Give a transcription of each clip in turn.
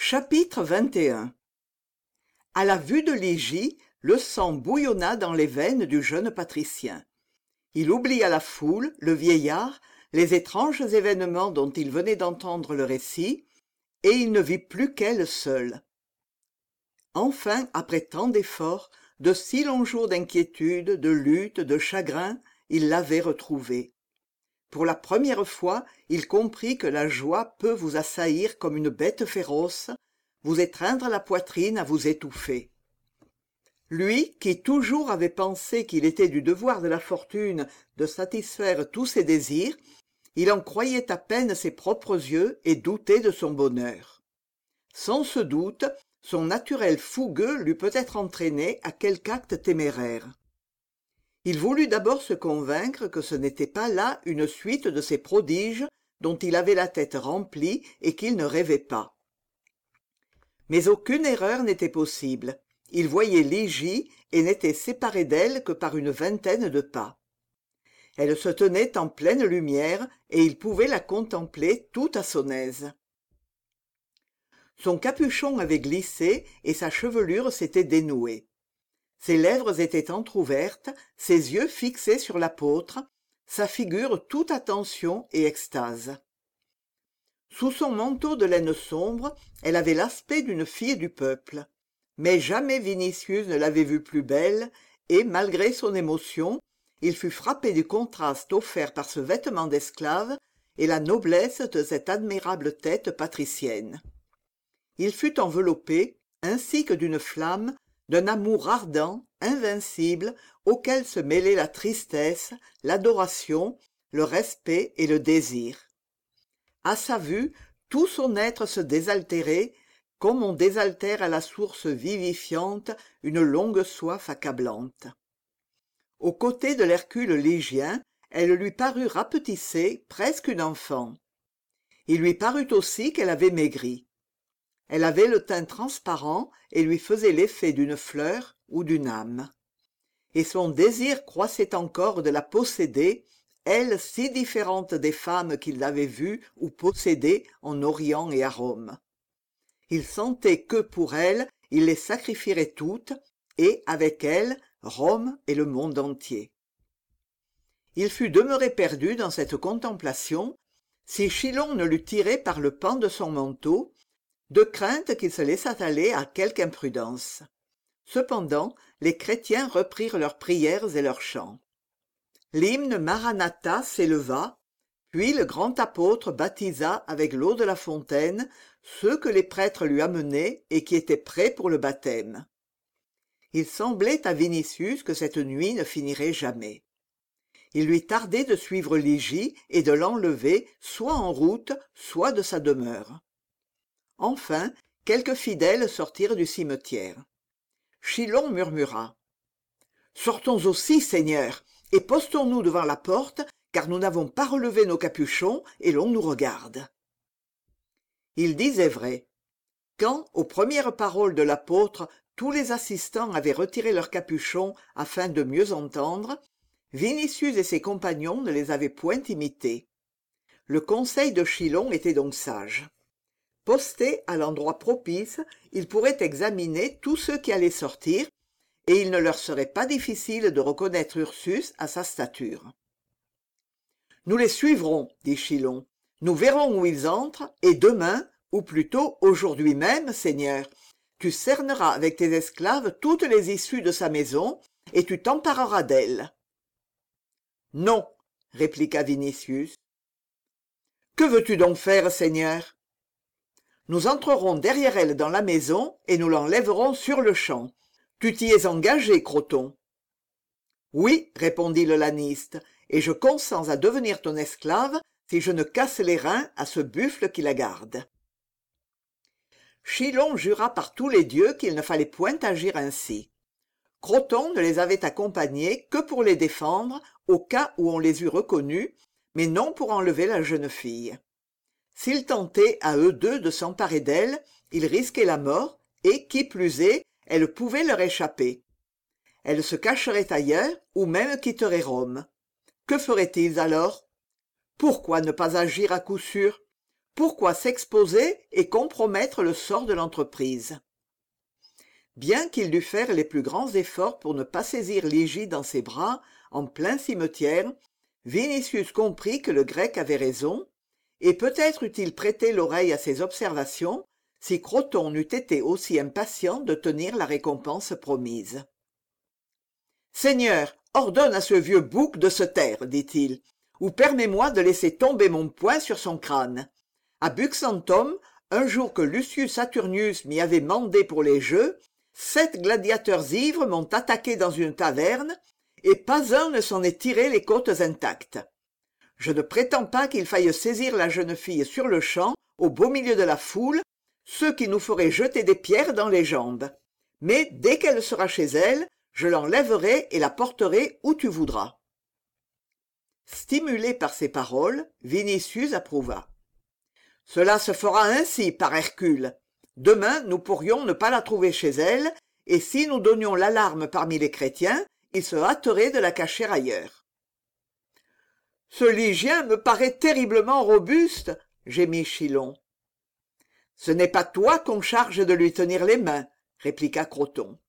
Chapitre 21. À la vue de Ligy, le sang bouillonna dans les veines du jeune patricien. Il oublia la foule, le vieillard, les étranges événements dont il venait d'entendre le récit, et il ne vit plus qu'elle seule. Enfin, après tant d'efforts, de si longs jours d'inquiétude, de lutte, de chagrin, il l'avait retrouvée. Pour la première fois, il comprit que la joie peut vous assaillir comme une bête féroce, vous étreindre la poitrine à vous étouffer. Lui, qui toujours avait pensé qu'il était du devoir de la fortune de satisfaire tous ses désirs, il en croyait à peine ses propres yeux et doutait de son bonheur. Sans ce doute, son naturel fougueux l'eût peut-être entraîné à quelque acte téméraire. Il voulut d'abord se convaincre que ce n'était pas là une suite de ces prodiges dont il avait la tête remplie et qu'il ne rêvait pas. Mais aucune erreur n'était possible. Il voyait Ligy et n'était séparé d'elle que par une vingtaine de pas. Elle se tenait en pleine lumière et il pouvait la contempler tout à son aise. Son capuchon avait glissé et sa chevelure s'était dénouée. Ses lèvres étaient entr'ouvertes, ses yeux fixés sur l'apôtre, sa figure toute attention et extase. Sous son manteau de laine sombre, elle avait l'aspect d'une fille du peuple. Mais jamais Vinicius ne l'avait vue plus belle, et, malgré son émotion, il fut frappé du contraste offert par ce vêtement d'esclave et la noblesse de cette admirable tête patricienne. Il fut enveloppé, ainsi que d'une flamme, d'un amour ardent, invincible, auquel se mêlaient la tristesse, l'adoration, le respect et le désir. À sa vue, tout son être se désaltérait, comme on désaltère à la source vivifiante une longue soif accablante. Aux côtés de l'Hercule lygien, elle lui parut rapetissée, presque une enfant. Il lui parut aussi qu'elle avait maigri. Elle avait le teint transparent et lui faisait l'effet d'une fleur ou d'une âme. Et son désir croissait encore de la posséder, elle si différente des femmes qu'il avait vues ou possédées en Orient et à Rome. Il sentait que, pour elle, il les sacrifierait toutes, et, avec elle, Rome et le monde entier. Il fut demeuré perdu dans cette contemplation, si Chilon ne l'eût tiré par le pan de son manteau, de crainte qu'il se laissât aller à quelque imprudence. Cependant, les chrétiens reprirent leurs prières et leurs chants. L'hymne Maranatha s'éleva, puis le grand apôtre baptisa avec l'eau de la fontaine ceux que les prêtres lui amenaient et qui étaient prêts pour le baptême. Il semblait à Vinicius que cette nuit ne finirait jamais. Il lui tardait de suivre Ligy et de l'enlever soit en route, soit de sa demeure. Enfin, quelques fidèles sortirent du cimetière. Chilon murmura: « Sortons aussi, Seigneur, et postons-nous devant la porte, car nous n'avons pas relevé nos capuchons et l'on nous regarde. » Il disait vrai. Quand, aux premières paroles de l'apôtre, tous les assistants avaient retiré leurs capuchons afin de mieux entendre, Vinicius et ses compagnons ne les avaient point imités. Le conseil de Chilon était donc sage. Postés à l'endroit propice, ils pourraient examiner tous ceux qui allaient sortir, et il ne leur serait pas difficile de reconnaître Ursus à sa stature. « Nous les suivrons, dit Chilon. Nous verrons où ils entrent, et demain, ou plutôt aujourd'hui même, Seigneur, tu cerneras avec tes esclaves toutes les issues de sa maison, et tu t'empareras d'elle. » « Non, répliqua Vinicius. « Que veux-tu donc faire, Seigneur ? » « Nous entrerons derrière elle dans la maison, et nous l'enlèverons sur-le-champ. Tu t'y es engagé, Croton. »« Oui, répondit le laniste, et je consens à devenir ton esclave si je ne casse les reins à ce buffle qui la garde. » Chilon jura par tous les dieux qu'il ne fallait point agir ainsi. Croton ne les avait accompagnés que pour les défendre au cas où on les eût reconnus, mais non pour enlever la jeune fille. S'ils tentaient à eux deux de s'emparer d'elle, ils risquaient la mort, et, qui plus est, elle pouvait leur échapper. Elle se cacherait ailleurs, ou même quitterait Rome. Que feraient-ils alors? Pourquoi ne pas agir à coup sûr? Pourquoi s'exposer et compromettre le sort de l'entreprise? Bien qu'il dût faire les plus grands efforts pour ne pas saisir Ligy dans ses bras, en plein cimetière, Vinicius comprit que le Grec avait raison, et peut-être eût-il prêté l'oreille à ses observations si Croton n'eût été aussi impatient de tenir la récompense promise. « Seigneur, ordonne à ce vieux bouc de se taire, dit-il, ou permets-moi de laisser tomber mon poing sur son crâne. À Buxentum, un jour que Lucius Saturnius m'y avait mandé pour les jeux, 7 gladiateurs ivres m'ont attaqué dans une taverne, et pas un ne s'en est tiré les côtes intactes. Je ne prétends pas qu'il faille saisir la jeune fille sur-le-champ, au beau milieu de la foule, ce qui nous ferait jeter des pierres dans les jambes. Mais dès qu'elle sera chez elle, je l'enlèverai et la porterai où tu voudras. » Stimulé par ces paroles, Vinicius approuva. « Cela se fera ainsi, par Hercule. Demain, nous pourrions ne pas la trouver chez elle, et si nous donnions l'alarme parmi les chrétiens, ils se hâteraient de la cacher ailleurs. »« Ce Lygien me paraît terriblement robuste, » gémit Chilon. « Ce n'est pas toi qu'on charge de lui tenir les mains, » répliqua Croton.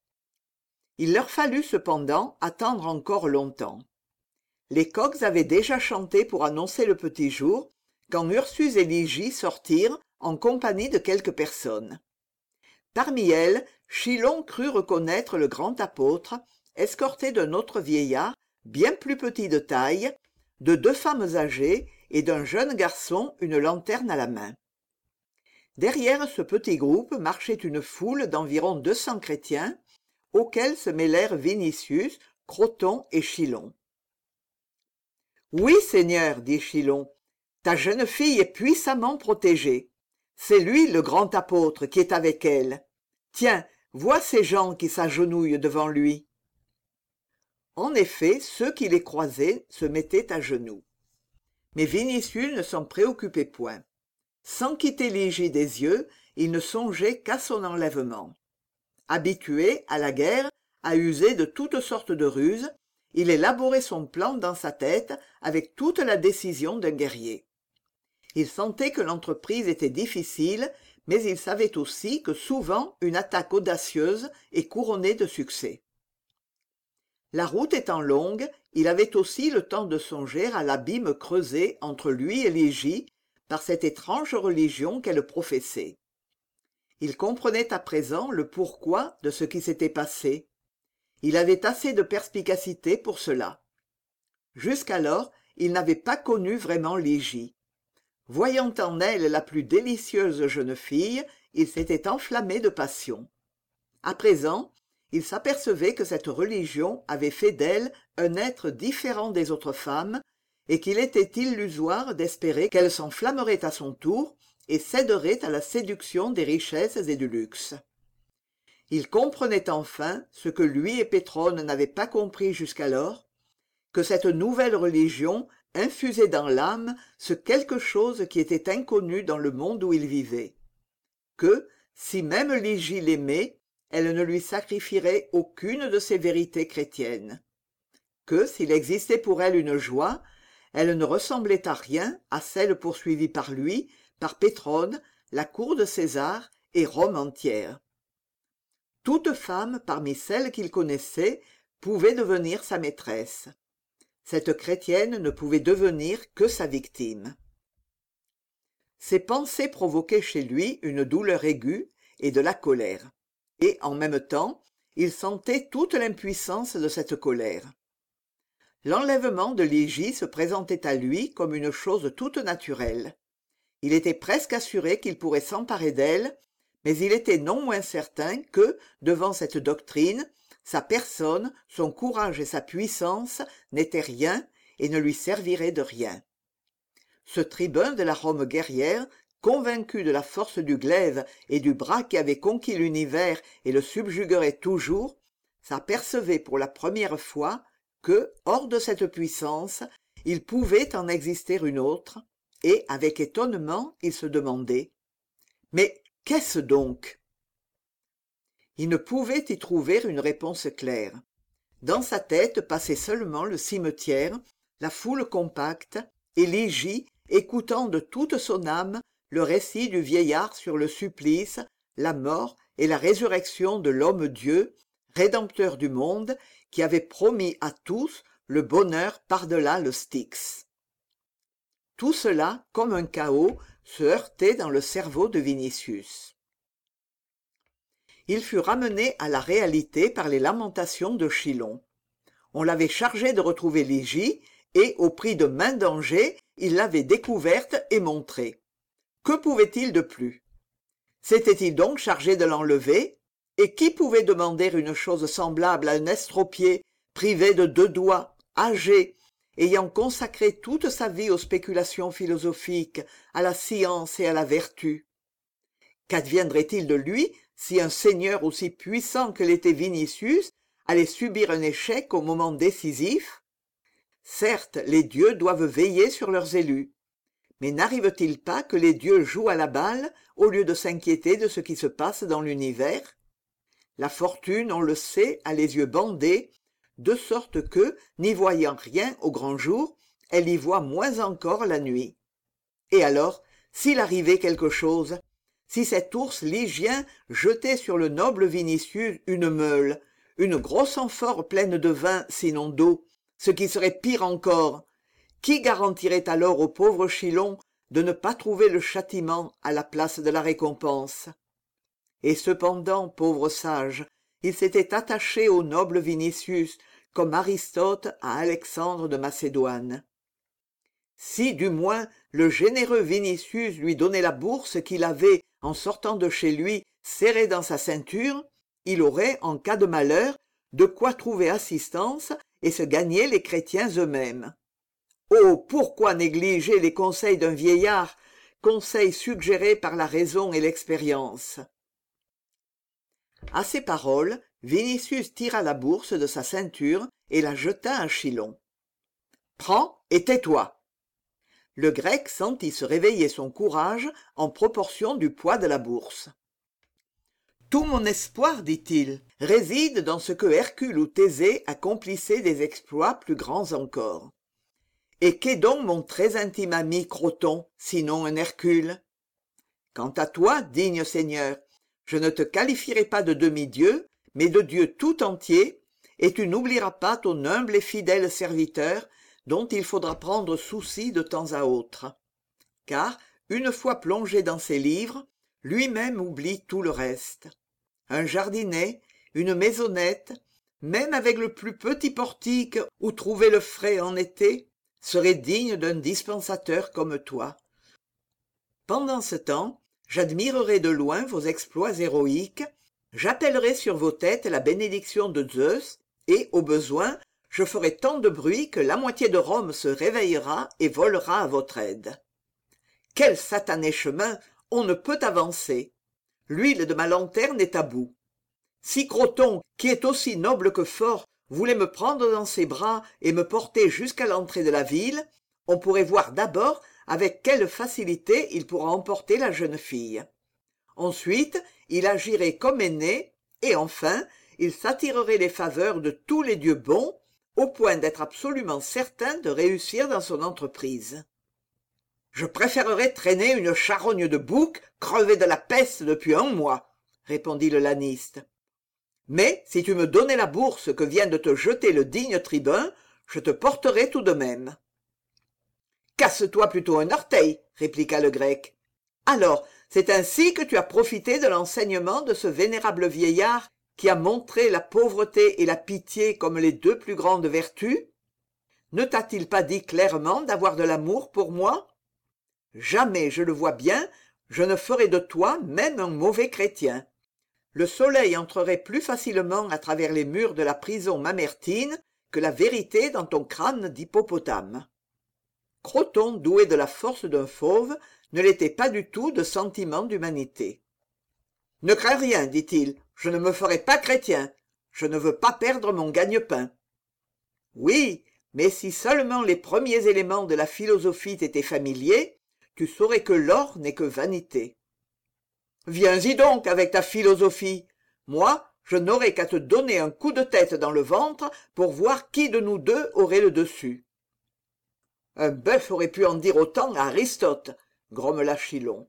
Il leur fallut cependant attendre encore longtemps. Les coqs avaient déjà chanté pour annoncer le petit jour, quand Ursus et Ligy sortirent en compagnie de quelques personnes. Parmi elles, Chilon crut reconnaître le grand apôtre, escorté d'un autre vieillard, bien plus petit de taille, de 2 femmes âgées et d'un jeune garçon une lanterne à la main. Derrière ce petit groupe marchait une foule d'environ 200 chrétiens, auxquels se mêlèrent Vinicius, Croton et Chilon. « Oui, Seigneur, dit Chilon, ta jeune fille est puissamment protégée. C'est lui le grand apôtre qui est avec elle. Tiens, vois ces gens qui s'agenouillent devant lui. » En effet, ceux qui les croisaient se mettaient à genoux. Mais Vinicius ne s'en préoccupait point. Sans quitter Ligy des yeux, il ne songeait qu'à son enlèvement. Habitué, à la guerre, à user de toutes sortes de ruses, il élaborait son plan dans sa tête avec toute la décision d'un guerrier. Il sentait que l'entreprise était difficile, mais il savait aussi que souvent une attaque audacieuse est couronnée de succès. La route étant longue, il avait aussi le temps de songer à l'abîme creusé entre lui et Ligy par cette étrange religion qu'elle professait. Il comprenait à présent le pourquoi de ce qui s'était passé. Il avait assez de perspicacité pour cela. Jusqu'alors, il n'avait pas connu vraiment Ligy. Voyant en elle la plus délicieuse jeune fille, il s'était enflammé de passion. À présent, il s'apercevait que cette religion avait fait d'elle un être différent des autres femmes, et qu'il était illusoire d'espérer qu'elle s'enflammerait à son tour et céderait à la séduction des richesses et du luxe. Il comprenait enfin ce que lui et Pétrone n'avaient pas compris jusqu'alors, que cette nouvelle religion infusait dans l'âme ce quelque chose qui était inconnu dans le monde où il vivait, que, si même Ligy l'aimait, elle ne lui sacrifierait aucune de ses vérités chrétiennes, que, s'il existait pour elle une joie, elle ne ressemblait à rien à celle poursuivie par lui, par Pétrone, la cour de César et Rome entière. Toute femme parmi celles qu'il connaissait pouvait devenir sa maîtresse. Cette chrétienne ne pouvait devenir que sa victime. Ces pensées provoquaient chez lui une douleur aiguë et de la colère, et en même temps, il sentait toute l'impuissance de cette colère. L'enlèvement de Ligy se présentait à lui comme une chose toute naturelle. Il était presque assuré qu'il pourrait s'emparer d'elle, mais il était non moins certain que, devant cette doctrine, sa personne, son courage et sa puissance n'étaient rien et ne lui serviraient de rien. Ce tribun de la Rome guerrière, convaincu de la force du glaive et du bras qui avait conquis l'univers et le subjuguerait toujours, s'apercevait pour la première fois que, hors de cette puissance, il pouvait en exister une autre, et, avec étonnement, il se demandait « Mais qu'est-ce donc ?» Il ne pouvait y trouver une réponse claire. Dans sa tête passait seulement le cimetière, la foule compacte, et Ligy, écoutant de toute son âme le récit du vieillard sur le supplice, la mort et la résurrection de l'homme-dieu, rédempteur du monde, qui avait promis à tous le bonheur par-delà le Styx. Tout cela, comme un chaos, se heurtait dans le cerveau de Vinicius. Il fut ramené à la réalité par les lamentations de Chilon. On l'avait chargé de retrouver Ligie, et, au prix de maint dangers, il l'avait découverte et montrée. Que pouvait-il de plus? S'était-il donc chargé de l'enlever? Et qui pouvait demander une chose semblable à un estropié, privé de 2 doigts, âgé, ayant consacré toute sa vie aux spéculations philosophiques, à la science et à la vertu? Qu'adviendrait-il de lui si un seigneur aussi puissant que l'était Vinicius allait subir un échec au moment décisif? Certes, les dieux doivent veiller sur leurs élus. Mais n'arrive-t-il pas que les dieux jouent à la balle au lieu de s'inquiéter de ce qui se passe dans l'univers? La fortune, on le sait, a les yeux bandés, de sorte que, n'y voyant rien au grand jour, elle y voit moins encore la nuit. Et alors, s'il arrivait quelque chose, si cet ours lygien jetait sur le noble Vinicius une meule, une grosse amphore pleine de vin sinon d'eau, ce qui serait pire encore, qui garantirait alors au pauvre Chilon de ne pas trouver le châtiment à la place de la récompense? Et cependant, pauvre sage, il s'était attaché au noble Vinicius comme Aristote à Alexandre de Macédoine. Si, du moins, le généreux Vinicius lui donnait la bourse qu'il avait, en sortant de chez lui, serrée dans sa ceinture, il aurait, en cas de malheur, de quoi trouver assistance et se gagner les chrétiens eux-mêmes. Oh, pourquoi négliger les conseils d'un vieillard, conseils suggérés par la raison et l'expérience? À ces paroles, Vinicius tira la bourse de sa ceinture et la jeta à Chilon. « Prends et tais-toi !» Le Grec sentit se réveiller son courage en proportion du poids de la bourse. « Tout mon espoir, dit-il, réside dans ce que Hercule ou Thésée accomplissaient des exploits plus grands encore. Et qu'est donc mon très intime ami Croton, sinon un Hercule? Quant à toi, digne seigneur, je ne te qualifierai pas de demi-dieu, mais de Dieu tout entier, et tu n'oublieras pas ton humble et fidèle serviteur, dont il faudra prendre souci de temps à autre. Car, une fois plongé dans ses livres, lui-même oublie tout le reste. Un jardinet, une maisonnette, même avec le plus petit portique où trouver le frais en été, serait digne d'un dispensateur comme toi. Pendant ce temps, j'admirerai de loin vos exploits héroïques, j'appellerai sur vos têtes la bénédiction de Zeus, et, au besoin, je ferai tant de bruit que la moitié de Rome se réveillera et volera à votre aide. Quel satané chemin, on ne peut avancer. L'huile de ma lanterne est à bout. Si Croton, qui est aussi noble que fort, voulait me prendre dans ses bras et me porter jusqu'à l'entrée de la ville, on pourrait voir d'abord avec quelle facilité il pourra emporter la jeune fille. Ensuite, il agirait comme aîné, et enfin, il s'attirerait les faveurs de tous les dieux bons, au point d'être absolument certain de réussir dans son entreprise. Je préférerais traîner une charogne de bouc crevée de la peste depuis 1 mois, répondit le laniste. Mais si tu me donnais la bourse que vient de te jeter le digne tribun, je te porterais tout de même. Casse-toi plutôt un orteil, répliqua le Grec. Alors, c'est ainsi que tu as profité de l'enseignement de ce vénérable vieillard qui a montré la pauvreté et la pitié comme les 2 plus grandes vertus? Ne t'a-t-il pas dit clairement d'avoir de l'amour pour moi? Jamais, je le vois bien, je ne ferai de toi même un mauvais chrétien. Le soleil entrerait plus facilement à travers les murs de la prison mamertine que la vérité dans ton crâne d'hippopotame. Croton, doué de la force d'un fauve, ne l'était pas du tout de sentiment d'humanité. « Ne crains rien, dit-il, je ne me ferai pas chrétien, je ne veux pas perdre mon gagne-pain. » Oui, mais si seulement les premiers éléments de la philosophie t'étaient familiers, tu saurais que l'or n'est que vanité. Viens-y donc avec ta philosophie. Moi, je n'aurais qu'à te donner un coup de tête dans le ventre pour voir qui de nous deux aurait le dessus. Un bœuf aurait pu en dire autant à Aristote, grommela Chilon.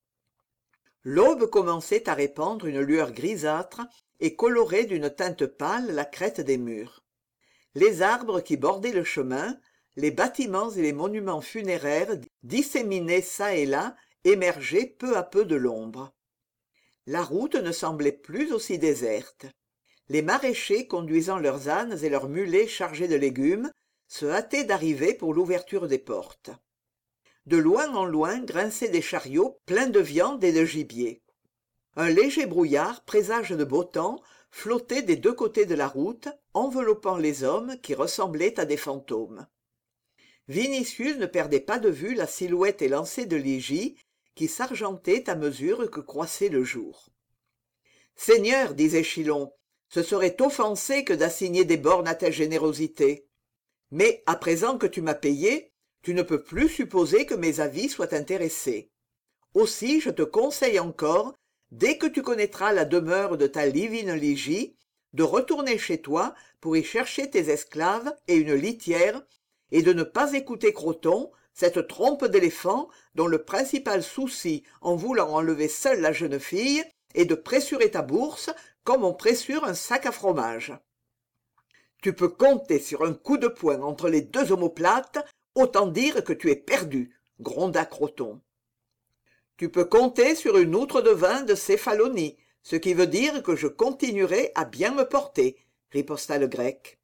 L'aube commençait à répandre une lueur grisâtre et colorait d'une teinte pâle la crête des murs. Les arbres qui bordaient le chemin, les bâtiments et les monuments funéraires disséminés çà et là émergeaient peu à peu de l'ombre. La route ne semblait plus aussi déserte. Les maraîchers conduisant leurs ânes et leurs mulets chargés de légumes se hâtaient d'arriver pour l'ouverture des portes. De loin en loin grinçaient des chariots pleins de viande et de gibier. Un léger brouillard, présage de beau temps, flottait des deux côtés de la route, enveloppant les hommes qui ressemblaient à des fantômes. Vinicius ne perdait pas de vue la silhouette élancée de Ligy, qui s'argentait à mesure que croissait le jour. « Seigneur, disait Chilon, ce serait offenser que d'assigner des bornes à ta générosité. Mais à présent que tu m'as payé, tu ne peux plus supposer que mes avis soient intéressés. Aussi je te conseille encore, dès que tu connaîtras la demeure de ta divine Ligy, de retourner chez toi pour y chercher tes esclaves et une litière, et de ne pas écouter Croton, cette trompe d'éléphant dont le principal souci en voulant enlever seule la jeune fille est de pressurer ta bourse comme on pressure un sac à fromage. Tu peux compter sur un coup de poing entre les deux omoplates, autant dire que tu es perdu, gronda Croton. Tu peux compter sur une outre de vin de Céphalonie, ce qui veut dire que je continuerai à bien me porter, riposta le grec.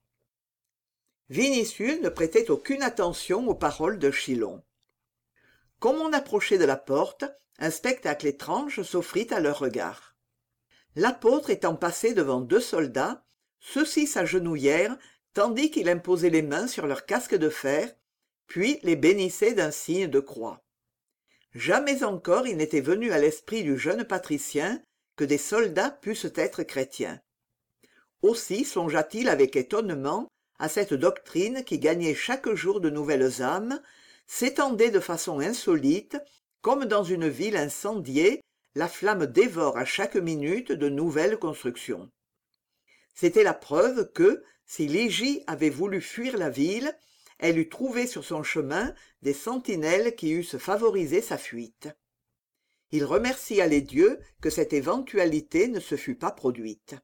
Vinicius ne prêtait aucune attention aux paroles de Chilon. Comme on approchait de la porte, un spectacle étrange s'offrit à leurs regards. L'apôtre étant passé devant deux soldats, ceux-ci s'agenouillèrent tandis qu'il imposait les mains sur leurs casques de fer, puis les bénissait d'un signe de croix. Jamais encore il n'était venu à l'esprit du jeune patricien que des soldats pussent être chrétiens. Aussi songea-t-il avec étonnement à cette doctrine qui gagnait chaque jour de nouvelles âmes, s'étendait de façon insolite, comme dans une ville incendiée, la flamme dévore à chaque minute de nouvelles constructions. C'était la preuve que, si Ligy avait voulu fuir la ville, elle eût trouvé sur son chemin des sentinelles qui eussent favorisé sa fuite. Il remercia les dieux que cette éventualité ne se fût pas produite.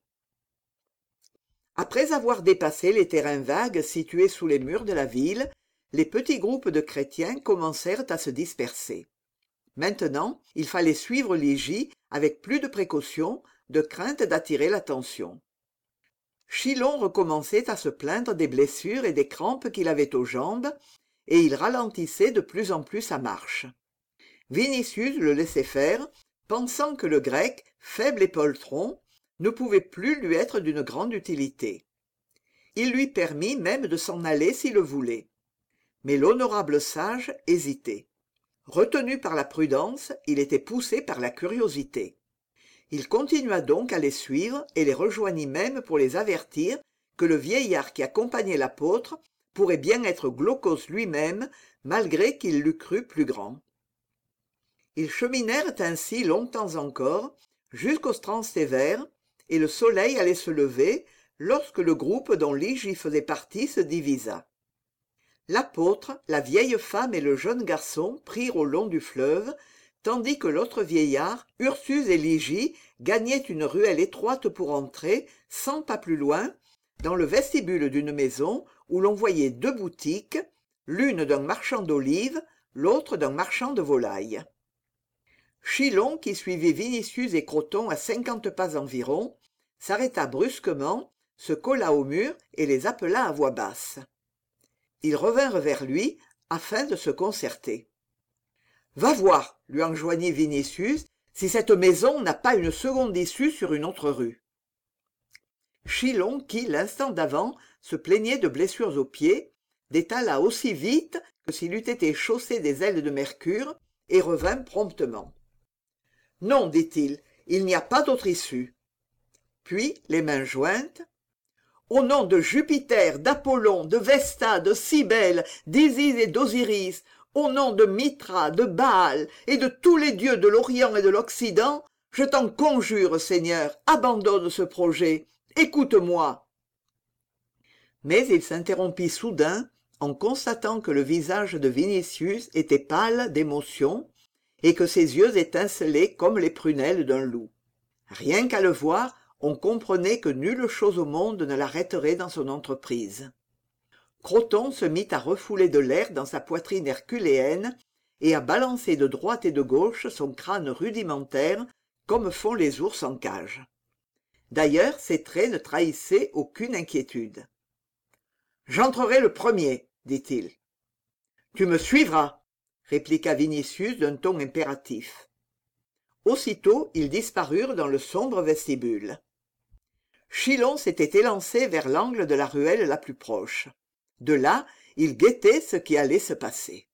Après avoir dépassé les terrains vagues situés sous les murs de la ville, les petits groupes de chrétiens commencèrent à se disperser. Maintenant, il fallait suivre Ligy avec plus de précaution, de crainte d'attirer l'attention. Chilon recommençait à se plaindre des blessures et des crampes qu'il avait aux jambes, et il ralentissait de plus en plus sa marche. Vinicius le laissait faire, pensant que le grec, faible et poltron, ne pouvait plus lui être d'une grande utilité. Il lui permit même de s'en aller s'il le voulait. Mais l'honorable sage hésitait. Retenu par la prudence, il était poussé par la curiosité. Il continua donc à les suivre et les rejoignit même pour les avertir que le vieillard qui accompagnait l'apôtre pourrait bien être Glaucos lui-même, malgré qu'il l'eût cru plus grand. Ils cheminèrent ainsi longtemps encore, jusqu'au Transtévère, et le soleil allait se lever lorsque le groupe dont Ligy faisait partie se divisa. L'apôtre, la vieille femme et le jeune garçon prirent au long du fleuve, tandis que l'autre vieillard, Ursus et Ligy gagnaient une ruelle étroite pour entrer, 100 pas plus loin, dans le vestibule d'une maison où l'on voyait deux boutiques, l'une d'un marchand d'olives, l'autre d'un marchand de volailles. Chilon, qui suivait Vinicius et Croton à 50 pas environ, s'arrêta brusquement, se colla au mur et les appela à voix basse. Ils revinrent vers lui afin de se concerter. « Va voir, lui enjoignit Vinicius, si cette maison n'a pas une seconde issue sur une autre rue. » Chilon, qui, l'instant d'avant, se plaignait de blessures aux pieds, détala aussi vite que s'il eût été chaussé des ailes de mercure, et revint promptement. « Non, dit-il, il n'y a pas d'autre issue. » Puis, les mains jointes, « Au nom de Jupiter, d'Apollon, de Vesta, de Cybèle, d'Isis et d'Osiris, au nom de Mithra, de Baal et de tous les dieux de l'Orient et de l'Occident, je t'en conjure, Seigneur, abandonne ce projet. Écoute-moi. » Mais il s'interrompit soudain, en constatant que le visage de Vinicius était pâle d'émotion et que ses yeux étincelaient comme les prunelles d'un loup. Rien qu'à le voir, on comprenait que nulle chose au monde ne l'arrêterait dans son entreprise. Croton se mit à refouler de l'air dans sa poitrine herculéenne et à balancer de droite et de gauche son crâne rudimentaire comme font les ours en cage. D'ailleurs, ses traits ne trahissaient aucune inquiétude. « J'entrerai le premier, dit-il. « Tu me suivras, répliqua Vinicius d'un ton impératif. Aussitôt, ils disparurent dans le sombre vestibule. Chilon s'était élancé vers l'angle de la ruelle la plus proche. De là, il guettait ce qui allait se passer.